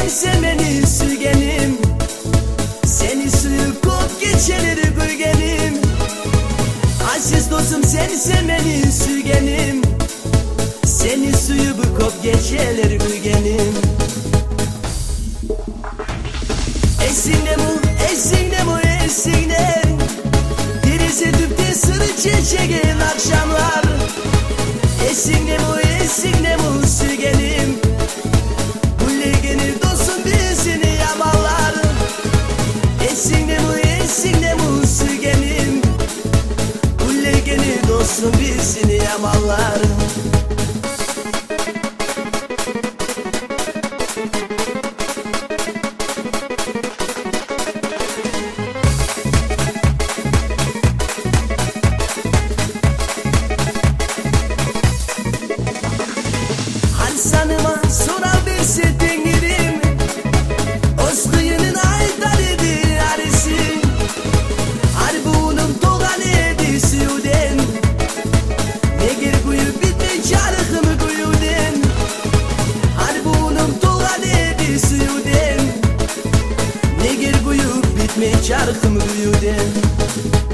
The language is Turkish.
sevmeni sürgenim. Seni suyu kop geçeleri gülgenim. Aziz dostum seni sevmeni sürgenim. Seni suyu bu kop geçeleri gülgenim. Esine mu, esine mu, esine. Denize düpte sırı çiçeğin akşamlar. Esine mu, esine mu sürgenim. Bu legeni dostum bizini yamanlar. Esine mu, esine mu sürgenim. Bu legeni dostum bizini yamanlar. Sanıma sorar birse dengirim. Osquyunun aytar edi arisi. Arbuğunum toğan edi suyuden. Negir kuyu bitme çarıkımı kuyuden. Arbuğunum toğan edi suyuden. Negir kuyu bitme çarıkımı kuyuden.